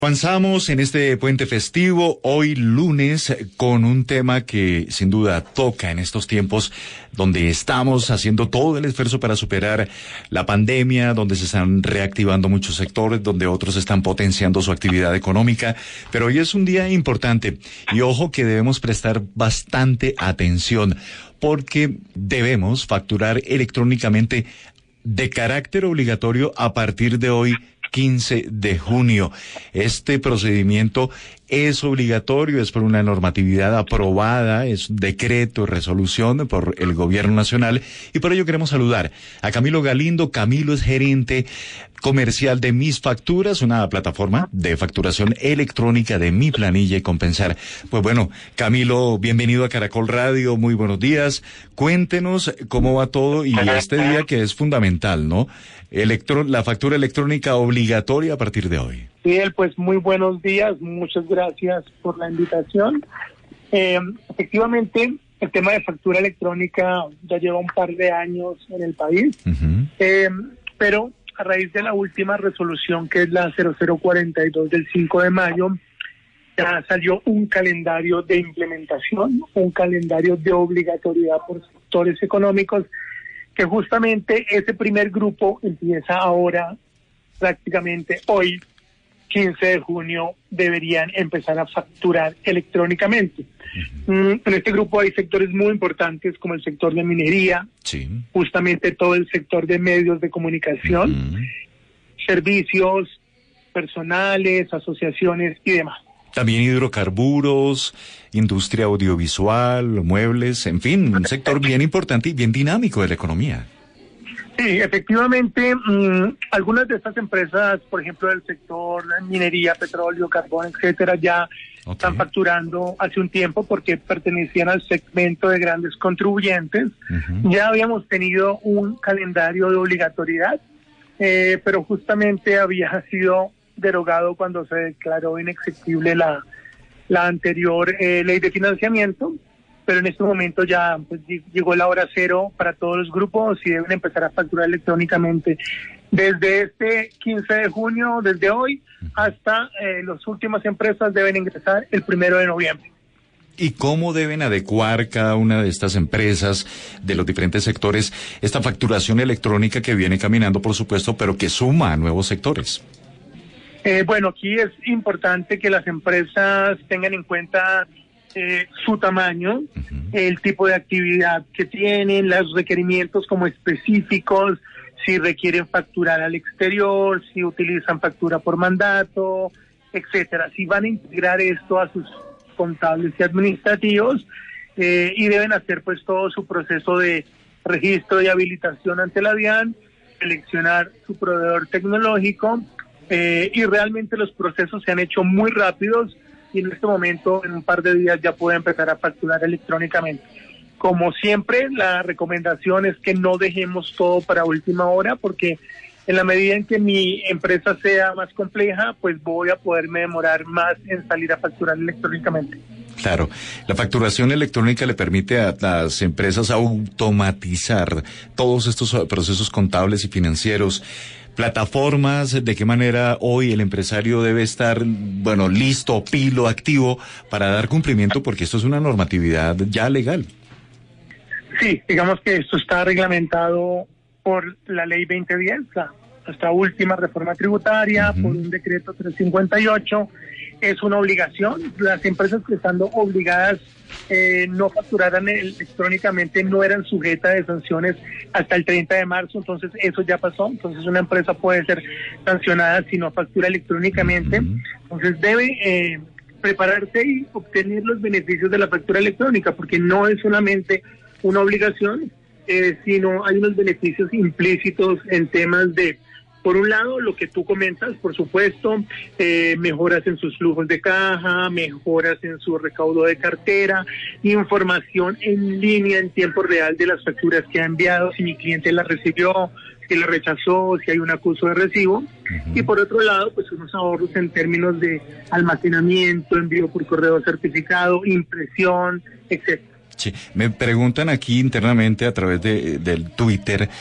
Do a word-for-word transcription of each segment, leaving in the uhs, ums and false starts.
Avanzamos en este puente festivo, hoy lunes, con un tema que sin duda toca en estos tiempos donde estamos haciendo todo el esfuerzo para superar la pandemia, donde se están reactivando muchos sectores, donde otros están potenciando su actividad económica, pero hoy es un día importante y ojo que debemos prestar bastante atención porque debemos facturar electrónicamente de carácter obligatorio a partir de hoy, quince de junio. Este procedimiento es obligatorio, es por una normatividad aprobada, es un decreto, resolución por el Gobierno Nacional, y por ello queremos saludar a Camilo Galindo. Camilo es gerente comercial de Mis Facturas, una plataforma de facturación electrónica de Mi Planilla y Compensar. Pues bueno, Camilo, bienvenido a Caracol Radio, muy buenos días. Cuéntenos cómo va todo y este día que es fundamental, ¿no? Electro, la factura electrónica obligatoria a partir de hoy. Miguel, pues muy buenos días, muchas gracias por la invitación. Eh, efectivamente, el tema de factura electrónica ya lleva un par de años en el país, uh-huh. eh, pero a raíz de la última resolución, que es la cero cero cuarenta y dos del cinco de mayo, ya salió un calendario de implementación, un calendario de obligatoriedad por sectores económicos, que justamente ese primer grupo empieza ahora, prácticamente hoy, quince de junio, deberían empezar a facturar electrónicamente. Uh-huh. En este grupo hay sectores muy importantes como el sector de minería, sí. justamente todo el sector de medios de comunicación, uh-huh. servicios personales, asociaciones y demás. También hidrocarburos, industria audiovisual, muebles, en fin, un sector bien importante y bien dinámico de la economía. Sí, efectivamente, mmm, algunas de estas empresas, por ejemplo, del sector minería, petróleo, carbón, etcétera, ya okay. están facturando hace un tiempo porque pertenecían al segmento de grandes contribuyentes. Uh-huh. Ya habíamos tenido un calendario de obligatoriedad, eh, pero justamente había sido derogado cuando se declaró inexequible la, la anterior eh, ley de financiamiento, pero en este momento ya pues, llegó la hora cero para todos los grupos y deben empezar a facturar electrónicamente desde este quince de junio, desde hoy, hasta eh, las últimas empresas deben ingresar el primero de noviembre. ¿Y cómo deben adecuar cada una de estas empresas de los diferentes sectores esta facturación electrónica que viene caminando, por supuesto, pero que suma a nuevos sectores? Eh, bueno, aquí es importante que las empresas tengan en cuenta eh, su tamaño, uh-huh. el tipo de actividad que tienen, los requerimientos como específicos, si requieren facturar al exterior, si utilizan factura por mandato, etcétera. Si van a integrar esto a sus contables y administrativos eh, y deben hacer pues todo su proceso de registro y habilitación ante la DIAN, seleccionar su proveedor tecnológico. Eh, y realmente los procesos se han hecho muy rápidos y en este momento, en un par de días, ya puede empezar a facturar electrónicamente. Como siempre, la recomendación es que no dejemos todo para última hora, porque en la medida en que mi empresa sea más compleja, pues voy a poderme demorar más en salir a facturar electrónicamente. Claro, la facturación electrónica le permite a las empresas automatizar todos estos procesos contables y financieros. Plataformas, ¿de qué manera hoy el empresario debe estar, bueno, listo, pilo, activo para dar cumplimiento? Porque esto es una normatividad ya legal. Sí, digamos que esto está reglamentado por la ley veinte diez, la, nuestra última reforma tributaria, uh-huh. por un decreto trescientos cincuenta y ocho. Es una obligación. Las empresas que estando obligadas eh, no facturaran electrónicamente no eran sujetas de sanciones hasta el treinta de marzo, entonces eso ya pasó. Entonces una empresa puede ser sancionada si no factura electrónicamente. Uh-huh. Entonces debe eh, prepararse y obtener los beneficios de la factura electrónica, porque no es solamente una obligación, eh, sino hay unos beneficios implícitos en temas de, por un lado, lo que tú comentas, por supuesto, eh, mejoras en sus flujos de caja, mejoras en su recaudo de cartera, información en línea en tiempo real de las facturas que ha enviado, si mi cliente la recibió, si la rechazó, si hay un acuso de recibo. Uh-huh. Y por otro lado, pues unos ahorros en términos de almacenamiento, envío por correo certificado, impresión, etcétera. Sí, me preguntan aquí internamente a través de del Twitter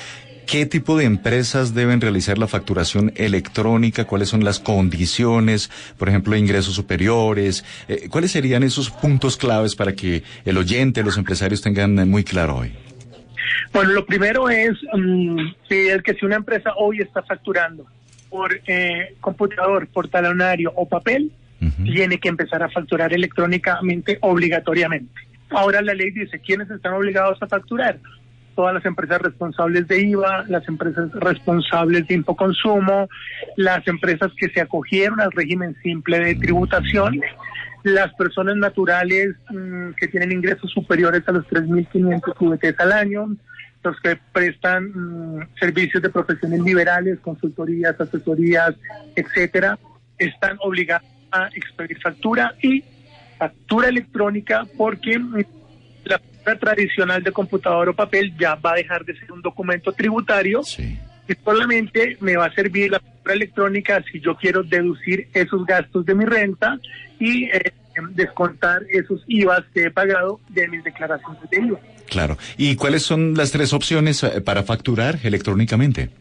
¿qué tipo de empresas deben realizar la facturación electrónica? ¿Cuáles son las condiciones? Por ejemplo, ingresos superiores. Eh, ¿Cuáles serían esos puntos claves para que el oyente, los empresarios tengan muy claro hoy? Bueno, lo primero es um, si el que si una empresa hoy está facturando por eh, computador, por talonario o papel, uh-huh. tiene que empezar a facturar electrónicamente obligatoriamente. Ahora la ley dice, ¿quiénes están obligados a facturar? Todas las empresas responsables de I V A, las empresas responsables de Infoconsumo, las empresas que se acogieron al régimen simple de tributación, las personas naturales mmm, que tienen ingresos superiores a los tres mil quinientos U V Ts al año, los que prestan mmm, servicios de profesiones liberales, consultorías, asesorías, etcétera, están obligados a expedir factura y factura electrónica, porque la factura tradicional de computador o papel ya va a dejar de ser un documento tributario, sí. y solamente me va a servir la factura electrónica si yo quiero deducir esos gastos de mi renta y eh, descontar esos I V As que he pagado de mis declaraciones de I V A. Claro. ¿Y cuáles son las tres opciones para facturar electrónicamente?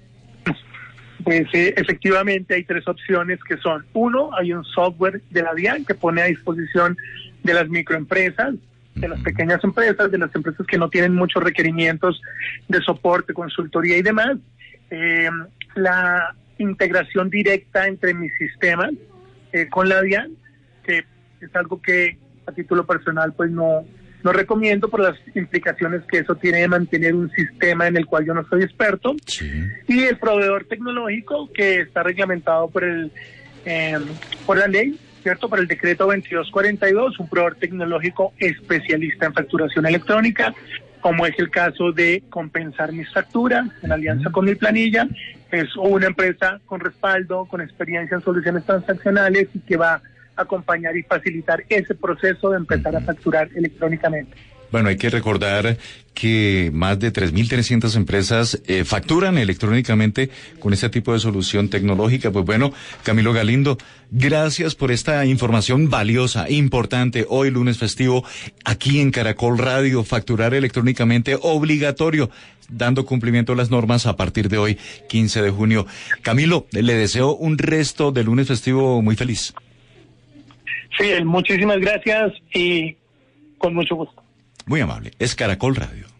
Pues eh, efectivamente hay tres opciones que son, uno, hay un software de la DIAN que pone a disposición de las microempresas, de las pequeñas empresas, de las empresas que no tienen muchos requerimientos de soporte, consultoría y demás, eh, la integración directa entre mis sistemas eh, con la DIAN, que es algo que a título personal pues no, no recomiendo por las implicaciones que eso tiene de mantener un sistema en el cual yo no soy experto, sí. y el proveedor tecnológico que está reglamentado por el eh, por la ley, ¿cierto? Por el decreto veintidós cuarenta y dos, un proveedor tecnológico especialista en facturación electrónica, como es el caso de Compensar Mis Facturas, en alianza con Mi Planilla. Es una empresa con respaldo, con experiencia en soluciones transaccionales y que va a acompañar y facilitar ese proceso de empezar a facturar electrónicamente. Bueno, hay que recordar que más de tres mil trescientas empresas eh, facturan electrónicamente con este tipo de solución tecnológica. Pues bueno, Camilo Galindo, gracias por esta información valiosa, importante, hoy lunes festivo, aquí en Caracol Radio, facturar electrónicamente obligatorio, dando cumplimiento a las normas a partir de hoy, quince de junio. Camilo, le deseo un resto de lunes festivo muy feliz. Sí, muchísimas gracias y con mucho gusto. Muy amable. Es Caracol Radio.